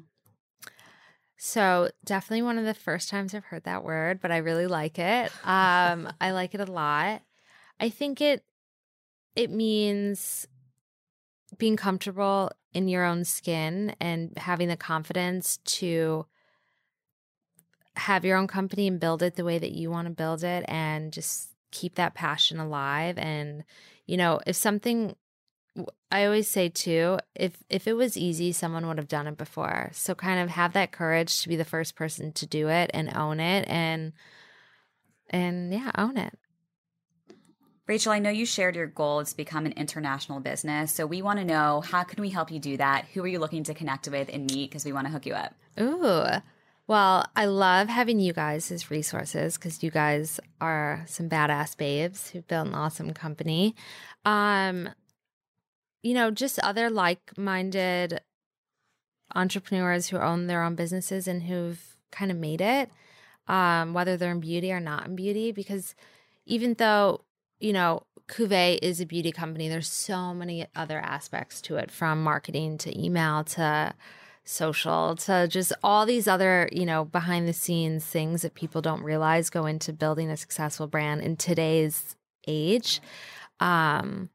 So definitely one of the first times I've heard that word, but I really like it. Um, I like it a lot. I think it it means being comfortable in your own skin and having the confidence to have your own company and build it the way that you want to build it, and just keep that passion alive. And, you know, if something, I always say too, if, if it was easy, someone would have done it before. So kind of have that courage to be the first person to do it and own it, and, and yeah, own it. Rachel, I know you shared your goal is to become an international business. So we want to know, how can we help you do that? Who are you looking to connect with and meet? Because we want to hook you up. Ooh, well, I love having you guys as resources, because you guys are some badass babes who've built an awesome company. Um, you know, just other like-minded entrepreneurs who own their own businesses and who've kind of made it, um, whether they're in beauty or not in beauty. Because even though, you know, Cuvée is a beauty company, there's so many other aspects to it, from marketing to email to social to just all these other, you know, behind the scenes things that people don't realize go into building a successful brand in today's age. Um,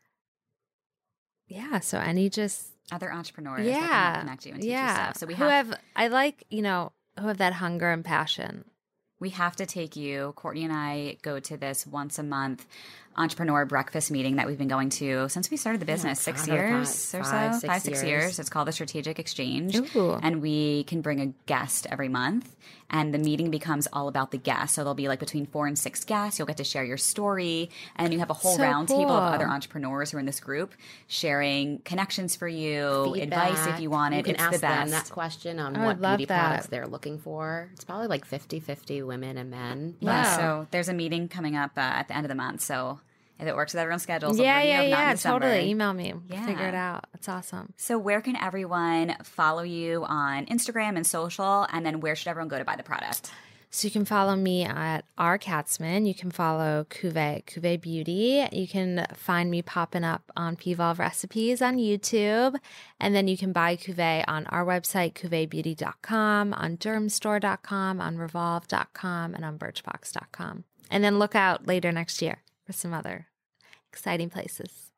yeah. So any just other entrepreneurs yeah, that can connect you and teach yeah. you stuff. So we who have, have, I like, you know, who have that hunger and passion. We have to take you. Courtney and I go to this once a month entrepreneur breakfast meeting that we've been going to since we started the business, yeah, six five, years five, or so, five, six five, six years. years. It's called the Strategic Exchange. Ooh. And we can bring a guest every month. And the meeting becomes all about the guest. So there'll be like between four and six guests. You'll get to share your story. And then you have a whole So round cool. table of other entrepreneurs who are in this group sharing connections for you, Feedback. advice if you want it. You can it's ask the best. them that question on I what would love beauty that. products they're looking for. It's probably like fifty-fifty women and men. Yeah. Wow. So there's a meeting coming up uh, at the end of the month. So if it works with everyone's schedules, Yeah, we'll bring you yeah, up, not in yeah. December. Totally. Email me. Yeah. Figure it out. It's awesome. So where can everyone follow you on Instagram and social? And then where should everyone go to buy the product? So you can follow me at R Katzman. You can follow Cuvée, Cuvée Beauty. You can find me popping up on P-Volve Recipes on YouTube. And then you can buy Cuvée on our website, cuvée beauty dot com, on dermstore dot com, on revolve dot com, and on birchbox dot com. And then look out later next year for some other exciting places.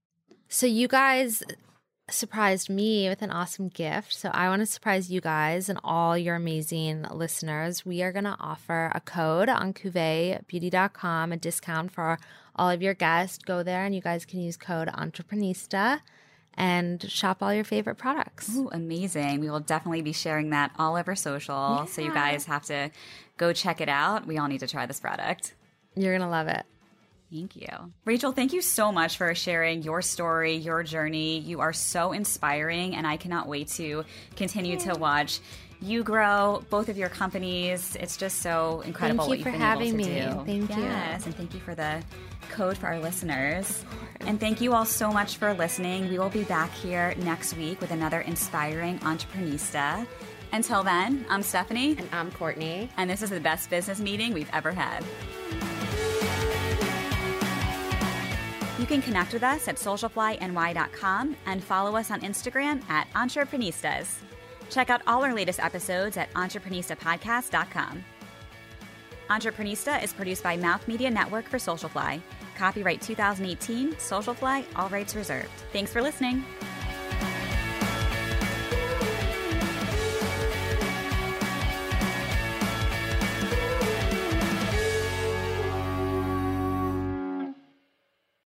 So you guys surprised me with an awesome gift. So I want to surprise you guys and all your amazing listeners. We are going to offer a code on cuvée beauty dot com, a discount for all of your guests. Go there and you guys can use code Entreprenista and shop all your favorite products. Ooh, amazing. We will definitely be sharing that all over social. Yeah. So you guys have to go check it out. We all need to try this product. You're going to love it. Thank you. Rachel, thank you so much for sharing your story, your journey. You are so inspiring, and I cannot wait to continue to watch you grow, both of your companies. It's just so incredible Thank what you you've for been having able to me. do. Thank you. Yes, and thank you for the code for our listeners. And thank you all so much for listening. We will be back here next week with another inspiring entreprenista. Until then, I'm Stephanie. And I'm Courtney. And this is the best business meeting we've ever had. You can connect with us at social fly N Y dot com and follow us on Instagram at Entreprenistas. Check out all our latest episodes at entreprenista podcast dot com. Entreprenista is produced by Mouth Media Network for Socialfly. Copyright two thousand eighteen, Socialfly, all rights reserved. Thanks for listening.